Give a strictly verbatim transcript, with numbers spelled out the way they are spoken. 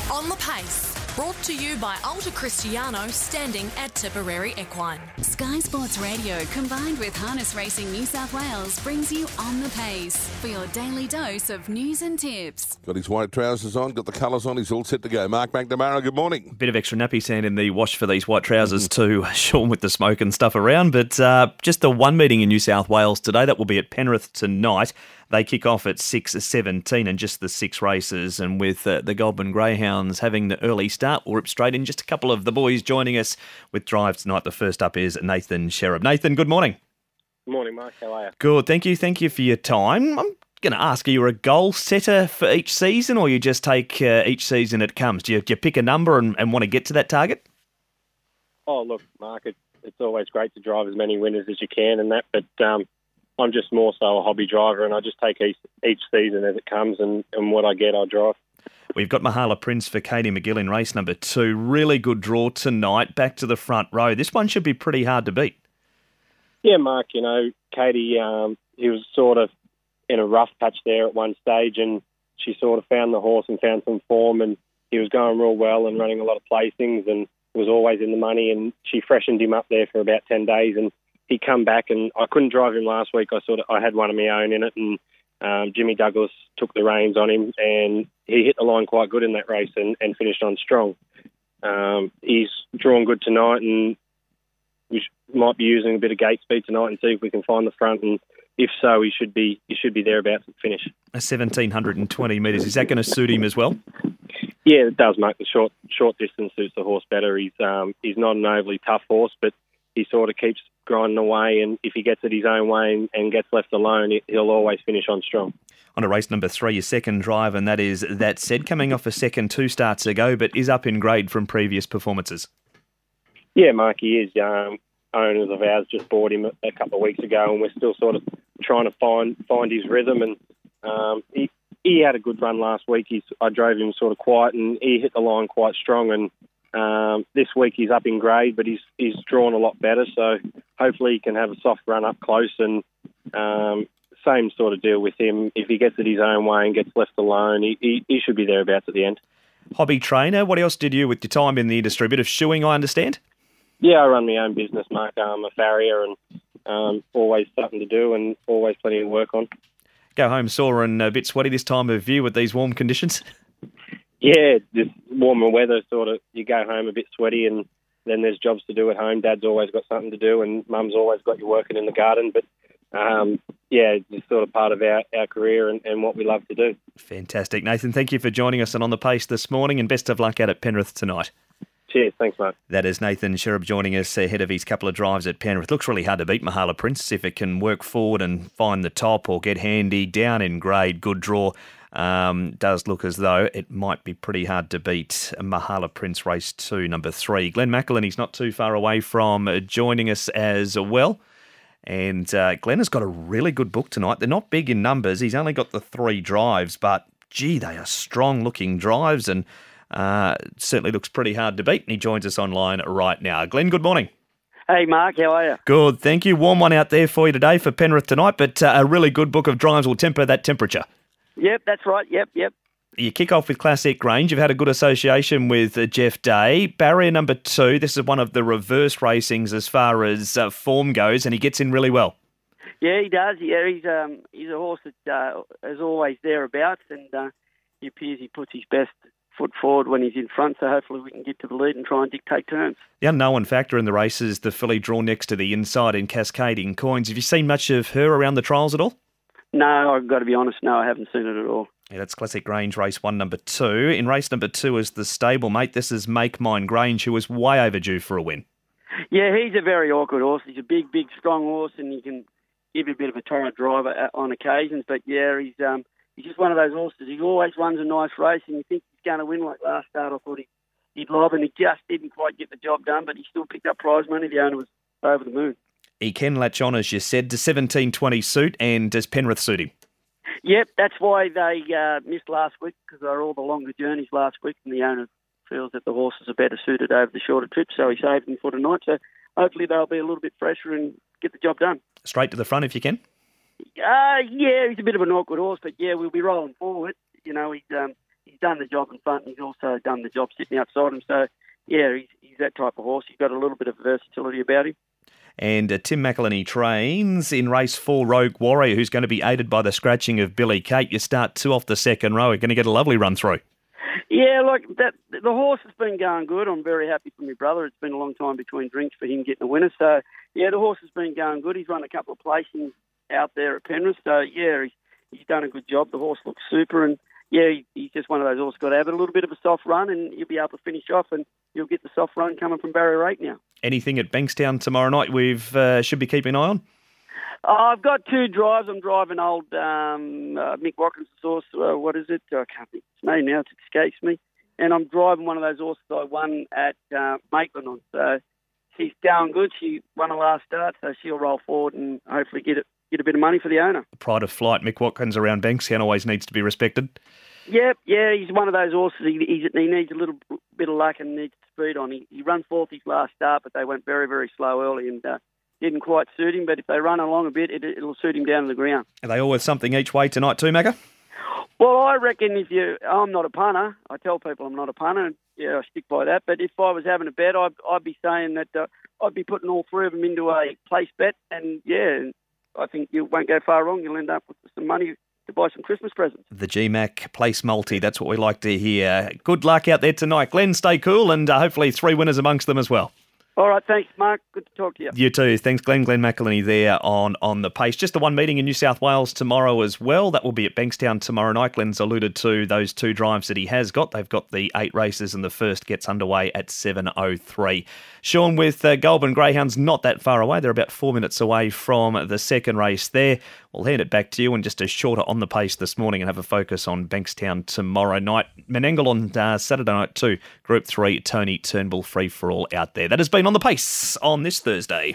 On the Pace, brought to you by Alta Cristiano, standing at Tipperary Equine. Sky Sports Radio, combined with Harness Racing New South Wales, brings you On the Pace for your daily dose of news and tips. Got his white trousers on, got the colours on, he's all set to go. Mark McNamara, good morning. Bit of extra nappy sand in the wash for these white trousers too, Sean, with the smoke and stuff around. But uh, just the one meeting in New South Wales today, that will be at Penrith tonight. They kick off at six seventeen and just the six races. And with uh, the Goulburn Greyhounds having the early start, we'll rip straight in. Just a couple of the boys joining us with drives tonight. The first up is Nathan Sherab. Nathan, good morning. Good morning, Mark. How are you? Good, thank you. Thank you for your time. I'm going to ask, are you a goal setter for each season, or you just take uh, each season it comes? Do you, do you pick a number and, and want to get to that target? Oh, look, Mark, it, it's always great to drive as many winners as you can and that, but um, I'm just more so a hobby driver, and I just take each, each season as it comes, and, and what I get, I drive. We've got Mahala Prince for Katie McGill in race number two. Really good draw tonight, back to the front row. This one should be pretty hard to beat. Yeah, Mark, you know, Katie, um, he was sort of in a rough patch there at one stage, and she sort of found the horse and found some form, and he was going real well and running a lot of placings and was always in the money, and she freshened him up there for about ten days, and he come back, and I couldn't drive him last week. I sort of I had one of my own in it, and um, Jimmy Douglas took the reins on him, and he hit the line quite good in that race and, and finished on strong. Um, he's drawn good tonight, and we sh- might be using a bit of gate speed tonight and see if we can find the front. And if so, he should be he should be thereabouts at the finish. A seventeen twenty metres. Is that going to suit him as well? Yeah, it does, mate. The short short distance suits the horse better. He's um, he's not an overly tough horse, but he sort of keeps grinding away, and if he gets it his own way and, and gets left alone, he'll always finish on strong. On to race number three, your second drive, and that is That Said, coming off a second two starts ago, but is up in grade from previous performances. Yeah, Mark, he is. Um, owners of ours just bought him a, a couple of weeks ago, and we're still sort of trying to find find his rhythm. And um, he he had a good run last week. He's, I drove him sort of quiet, and he hit the line quite strong. And um, this week he's up in grade, but he's he's drawn a lot better. So hopefully he can have a soft run up close. And um, same sort of deal with him. If he gets it his own way and gets left alone, he, he, he should be thereabouts at the end. Hobby trainer, what else did you with your time in the industry? A bit of shoeing, I understand? Yeah, I run my own business, Mark. I'm a farrier, and um, always something to do and always plenty to work on. Go home sore and a bit sweaty this time of year with these warm conditions? Yeah, this warmer weather, sort of, you go home a bit sweaty, and then there's jobs to do at home. Dad's always got something to do, and Mum's always got you working in the garden. But, um, yeah, it's sort of part of our, our career and, and what we love to do. Fantastic. Nathan, thank you for joining us and On the Pace this morning, and best of luck out at Penrith tonight. Cheers. Thanks, Mark. That is Nathan Sherab joining us ahead of his couple of drives at Penrith. Looks really hard to beat Mahala Prince if it can work forward and find the top or get handy. Down in grade, good draw. Um, does look as though it might be pretty hard to beat Mahala Prince race two, number three. Glenn McElhenney, he's not too far away from joining us as well. And uh, Glenn has got a really good book tonight. They're not big in numbers. He's only got the three drives, but gee, they are strong-looking drives, and uh, certainly looks pretty hard to beat. And he joins us online right now. Glenn, good morning. Hey, Mark, how are you? Good, thank you. Warm one out there for you today for Penrith tonight, but uh, a really good book of drives will temper that temperature. Yep, that's right. Yep, yep. You kick off with Classic Grange. You've had a good association with uh, Jeff Day. Barrier number two, this is one of the reverse racings as far as uh, form goes, and he gets in really well. Yeah, he does. Yeah, he's um he's a horse that uh, is always thereabouts, and uh, he appears he puts his best foot forward when he's in front, so hopefully we can get to the lead and try and dictate turns. The unknown factor in the race is the filly drawn next to the inside in Cascading Coins. Have you seen much of her around the trials at all? No, I've got to be honest, no, I haven't seen it at all. Yeah, that's Classic Grange, race one, number two. In race number two is the stablemate. This is Make Mine Grange, who is way overdue for a win. Yeah, he's a very awkward horse. He's a big, big, strong horse, and he can give you a bit of a torrent driver on occasions. But yeah, he's um he's just one of those horses. He always runs a nice race, and you think he's going to win. Like last start, I thought he, he'd lob, and he just didn't quite get the job done. But he still picked up prize money. The owner was over the moon. He can latch on, as you said, to seventeen twenty suit, and does Penrith suit him? Yep, that's why they uh, missed last week, because they were all the longer journeys last week, and the owner feels that the horses are better suited over the shorter trips, so he saved them for tonight. So hopefully they'll be a little bit fresher and get the job done. Straight to the front if you can? Uh, yeah, he's a bit of an awkward horse, but yeah, we'll be rolling forward. You know, he's um, he's done the job in front, and he's also done the job sitting outside him. So, yeah, he's, he's that type of horse. He's got a little bit of versatility about him. And uh, Tim McElhenney trains in race four, Rogue Warrior, who's going to be aided by the scratching of Billy Kate. You start two off the second row. You're going to get a lovely run through. Yeah, like that. The horse has been going good. I'm very happy for my brother. It's been a long time between drinks for him getting a winner. So, yeah, the horse has been going good. He's run a couple of placings out there at Penrith. So, yeah, he's, he's done a good job. The horse looks super. And, yeah, he, he's just one of those horses got to have a little bit of a soft run, and he'll be able to finish off, and you'll get the soft run coming from Barrier eight now. Anything at Bankstown tomorrow night we've uh, should be keeping an eye on? I've got two drives. I'm driving old um, uh, Mick Watkins' horse. Uh, what is it? I can't think of its name now. It escapes me. And I'm driving one of those horses I won at uh, Maitland on. So she's down good. She won her last start, so she'll roll forward and hopefully get it, get a bit of money for the owner. Pride of flight, Mick Watkins around Bankstown always needs to be respected. Yep, yeah, he's one of those horses. He, he's, he needs a little bit of luck and needs speed on. He, he ran fourth his last start, but they went very, very slow early and uh, didn't quite suit him. But if they run along a bit, it, it'll suit him down to the ground. Are they all worth something each way tonight too, Macca? Well, I reckon if you... I'm not a punter. I tell people I'm not a punter. And, yeah, I stick by that. But if I was having a bet, I'd, I'd be saying that uh, I'd be putting all three of them into a place bet. And, yeah, I think you won't go far wrong. You'll end up with some money to buy some Christmas presents. The G MAC Place Multi, that's what we like to hear. Good luck out there tonight. Glenn, stay cool, and uh, hopefully three winners amongst them as well. All right, thanks, Mark. Good to talk to you. You too. Thanks, Glenn. Glenn McElhenney there on, on the pace. Just the one meeting in New South Wales tomorrow as well. That will be at Bankstown tomorrow night. Glenn's alluded to those two drives that he has got. They've got the eight races, and the first gets underway at seven oh three. Sean, with uh, Goulburn Greyhounds not that far away. They're about four minutes away from the second race there. We'll hand it back to you and just a shorter on the pace this morning and have a focus on Bankstown tomorrow night. Menangle on uh, Saturday night too. Group three, Tony Turnbull free for all out there. That has been On the Pace on this Thursday.